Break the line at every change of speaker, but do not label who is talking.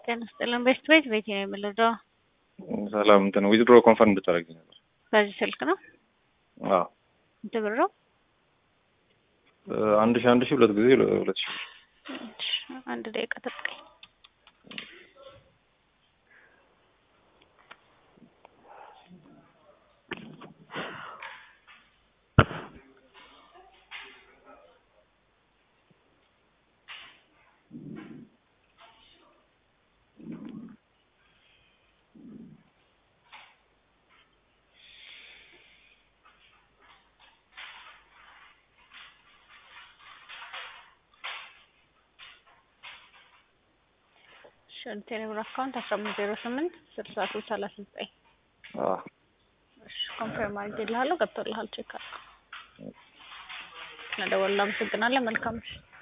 ጤና ይስጥልን። ቤት ነው የምልደው።
ሰላም እንትን ዊዝድሮ ኮንፈርም እንድታደርጊ ነበር።
በዚህ ስልክ ነው?
አዎ።
እንት ብሮ
1000 ሁለት ጊዜ 2000
አንድ ደቂቃ ተጠቅኝ። ቴሌብር አካውንት 1508 6339 እሺ ኮንፈርም አድርጌልሃለሁ። ገብቶልሃል። ቼክ አድርገው። ለደወል አመሰግናለሁ። መልካም